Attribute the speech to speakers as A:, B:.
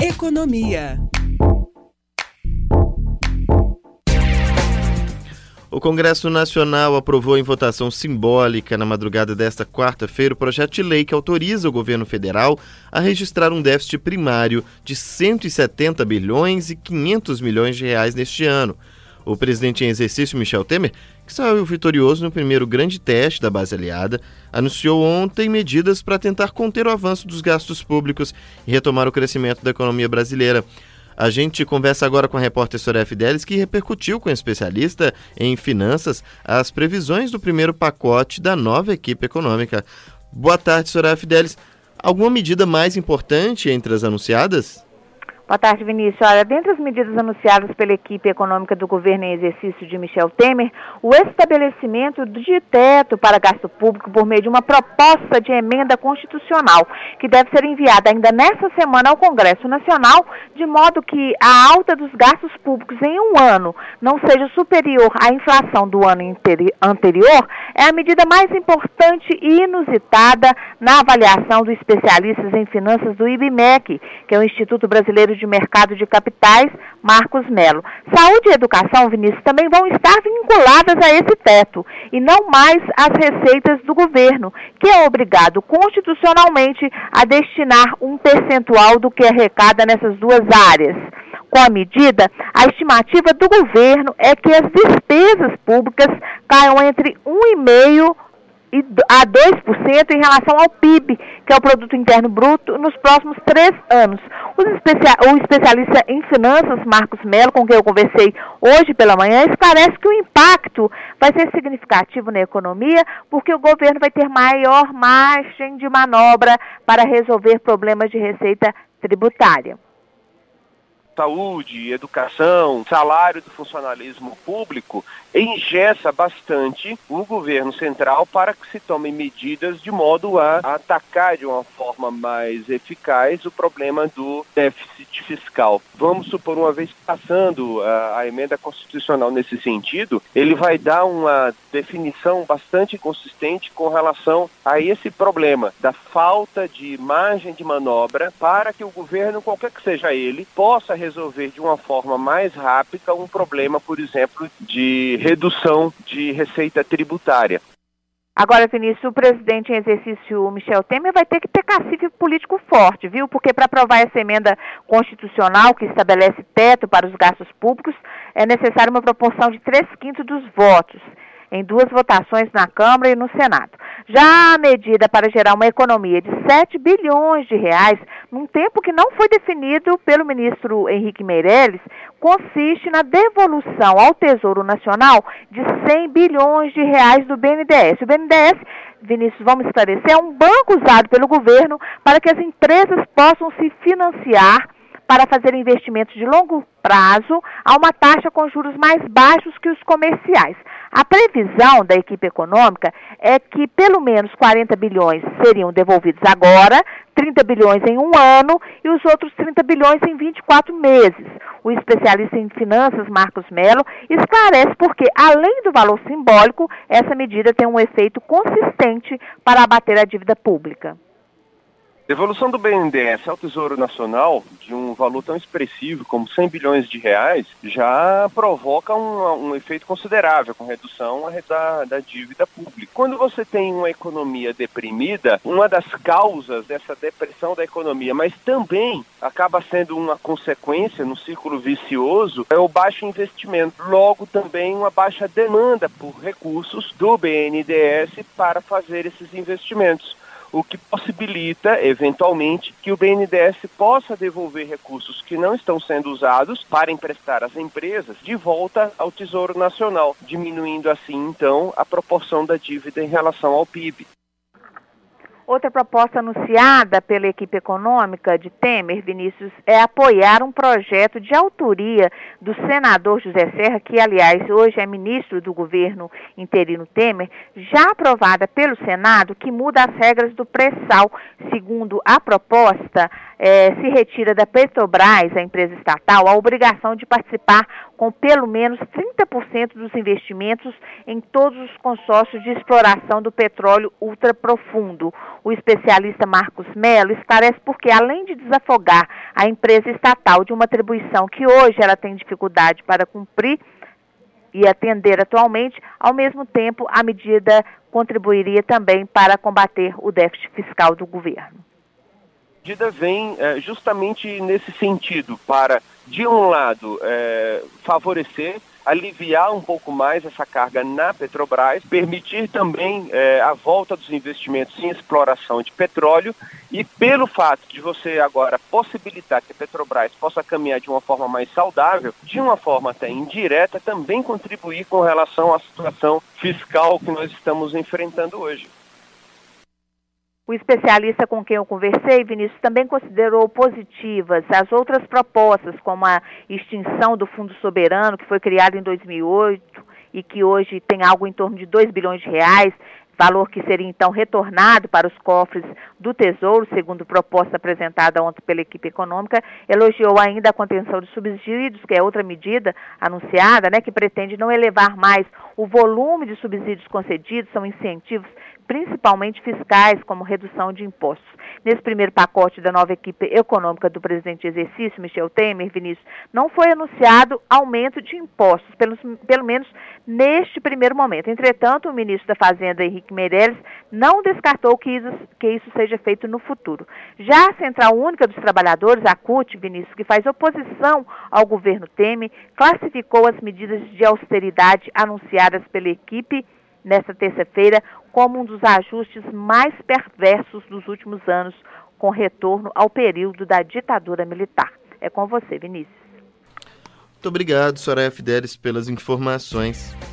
A: Economia.
B: O Congresso Nacional aprovou em votação simbólica na madrugada desta quarta-feira o projeto de lei que autoriza o governo federal a registrar um déficit primário de 170 bilhões e 500 milhões de reais neste ano. O presidente em exercício, Michel Temer, que saiu vitorioso no primeiro grande teste da base aliada, anunciou ontem medidas para tentar conter o avanço dos gastos públicos e retomar o crescimento da economia brasileira. A gente conversa agora com a repórter Soraya Fidelis, que repercutiu com a especialista em finanças as previsões do primeiro pacote da nova equipe econômica. Boa tarde, Soraya Fidelis. Alguma medida mais importante entre as anunciadas?
C: Boa tarde, Vinícius. Olha, dentre as medidas anunciadas pela equipe econômica do governo em exercício de Michel Temer, o estabelecimento de teto para gasto público por meio de uma proposta de emenda constitucional, que deve ser enviada ainda nesta semana ao Congresso Nacional, de modo que a alta dos gastos públicos em um ano não seja superior à inflação do ano anterior, é a medida mais importante e inusitada na avaliação dos especialistas em finanças do IBMEC, que é o Instituto Brasileiro de Mercado de Capitais, Marcos Melo. Saúde e educação, Vinícius, também vão estar vinculadas a esse teto, e não mais às receitas do governo, que é obrigado constitucionalmente a destinar um percentual do que arrecada nessas duas áreas. Com a medida, a estimativa do governo é que as despesas públicas caiam entre 1,5% a 2% em relação ao PIB, que é o Produto Interno Bruto, nos próximos 3 anos. O especialista em finanças, Marcos Melo, com quem eu conversei hoje pela manhã, esclarece que o impacto vai ser significativo na economia, porque o governo vai ter maior margem de manobra para resolver problemas de receita tributária.
D: Saúde, educação, salário do funcionalismo público engessa bastante o governo central para que se tomem medidas de modo a atacar de uma forma mais eficaz o problema do déficit fiscal. Vamos supor, uma vez passando a emenda constitucional nesse sentido, ele vai dar uma definição bastante consistente com relação a esse problema da falta de margem de manobra para que o governo, qualquer que seja ele, possa resolver de uma forma mais rápida um problema, por exemplo, de redução de receita tributária.
C: Agora, Vinícius, o presidente em exercício, Michel Temer, vai ter que ter cacife político forte, viu? Porque para aprovar essa emenda constitucional que estabelece teto para os gastos públicos, é necessária uma proporção de 3/5 dos votos, em 2 votações na Câmara e no Senado. Já a medida para gerar uma economia de 7 bilhões de reais, num tempo que não foi definido pelo ministro Henrique Meirelles, consiste na devolução ao Tesouro Nacional de 100 bilhões de reais do BNDES. O BNDES, Vinícius, vamos esclarecer, é um banco usado pelo governo para que as empresas possam se financiar para fazer investimentos de longo prazo a uma taxa com juros mais baixos que os comerciais. A previsão da equipe econômica é que pelo menos 40 bilhões seriam devolvidos agora, 30 bilhões em um ano e os outros 30 bilhões em 24 meses. O especialista em finanças, Marcos Melo, esclarece porque, além do valor simbólico, essa medida tem um efeito consistente para abater a dívida pública.
D: Devolução do BNDES ao Tesouro Nacional de um valor tão expressivo como 100 bilhões de reais já provoca um efeito considerável com redução da dívida pública. Quando você tem uma economia deprimida, uma das causas dessa depressão da economia, mas também acaba sendo uma consequência no círculo vicioso, é o baixo investimento. Logo, também uma baixa demanda por recursos do BNDES para fazer esses investimentos, o que possibilita, eventualmente, que o BNDES possa devolver recursos que não estão sendo usados para emprestar às empresas de volta ao Tesouro Nacional, diminuindo assim, então, a proporção da dívida em relação ao PIB.
C: Outra proposta anunciada pela equipe econômica de Temer, Vinícius, é apoiar um projeto de autoria do senador José Serra, que, aliás, hoje é ministro do governo interino Temer, já aprovada pelo Senado, que muda as regras do pré-sal. Segundo a proposta, se retira da Petrobras, a empresa estatal, a obrigação de participar com pelo menos 30% dos investimentos em todos os consórcios de exploração do petróleo ultraprofundo. O especialista Marcos Mello esclarece porque, além de desafogar a empresa estatal de uma atribuição que hoje ela tem dificuldade para cumprir e atender atualmente, ao mesmo tempo a medida contribuiria também para combater o déficit fiscal do governo.
D: A medida vem justamente nesse sentido, para, de um lado, favorecer, aliviar um pouco mais essa carga na Petrobras, permitir também a volta dos investimentos em exploração de petróleo e, pelo fato de você agora possibilitar que a Petrobras possa caminhar de uma forma mais saudável, de uma forma até indireta, também contribuir com relação à situação fiscal que nós estamos enfrentando hoje.
C: O especialista com quem eu conversei, Vinícius, também considerou positivas as outras propostas, como a extinção do Fundo Soberano, que foi criado em 2008 e que hoje tem algo em torno de 2 bilhões de reais, valor que seria então retornado para os cofres do Tesouro, segundo proposta apresentada ontem pela equipe econômica. Elogiou ainda a contenção de subsídios, que é outra medida anunciada, que pretende não elevar mais o volume de subsídios concedidos, são incentivos principalmente fiscais, como redução de impostos. Nesse primeiro pacote da nova equipe econômica do presidente de exercício, Michel Temer, Vinícius, não foi anunciado aumento de impostos, pelo menos neste primeiro momento. Entretanto, o ministro da Fazenda, Henrique Meirelles, não descartou que isso seja feito no futuro. Já a Central Única dos Trabalhadores, a CUT, Vinícius, que faz oposição ao governo Temer, classificou as medidas de austeridade anunciadas pela equipe nesta terça-feira como um dos ajustes mais perversos dos últimos anos, com retorno ao período da ditadura militar. É com você, Vinícius.
B: Muito obrigado, Soraya Fidelis, pelas informações.